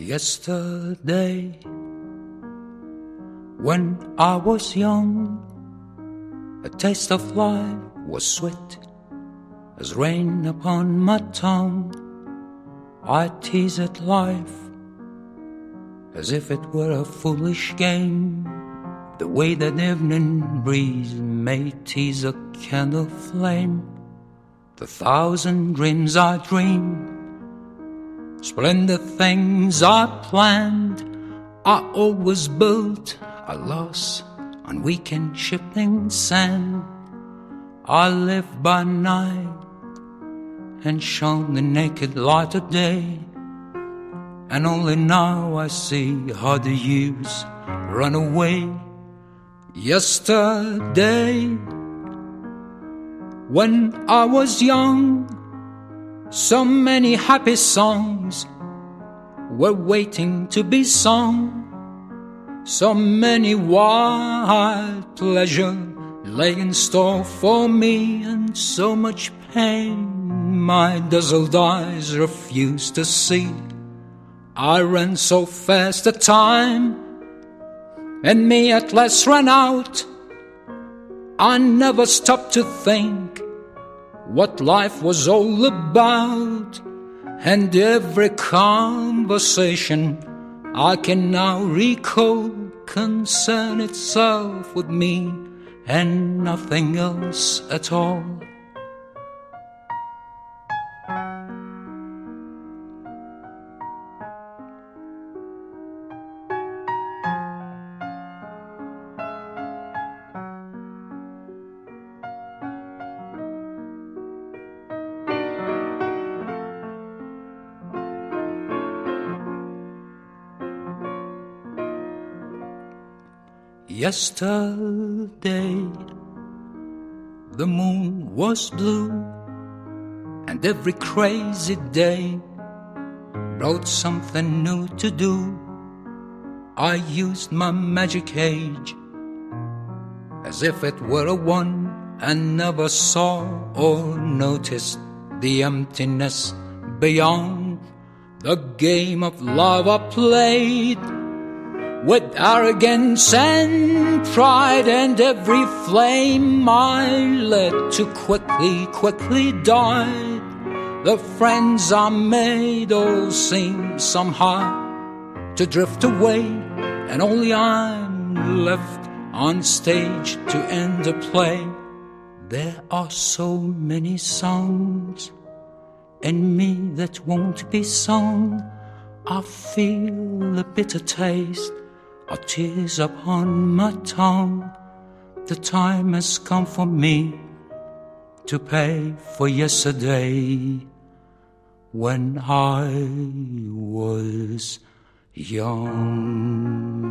Yesterday, when I was young, a taste of life was sweet as rain upon my tongue. I teased life as if it were a foolish game, the way that evening breeze may tease a candle flame. The thousand dreams I dreamed, splendid things I planned, I always built a loss on weekend shifting sand. I lived by night and shone the naked light of day, and only now I see how the years run away. Yesterday, when I was young, so many happy songs were waiting to be sung. So many wild pleasure lay in store for me, and so much pain my dazzled eyes refused to see. I ran so fast that time and me at last ran out. I never stopped to think what life was all about, and every conversation I can now recall concern itself with me and nothing else at all. Yesterday, the moon was blue, and every crazy day brought something new to do. I used my magic age as if it were a wand, and never saw or noticed the emptiness beyond. The game of love I played with arrogance and pride, and every flame I lit to quickly died. The friends I made all seemed somehow to drift away, and only I'm left on stage to end the play. There are so many songs in me that won't be sung. I feel a bitter taste of tears upon my tongue. The time has come for me to pay for yesterday when I was young.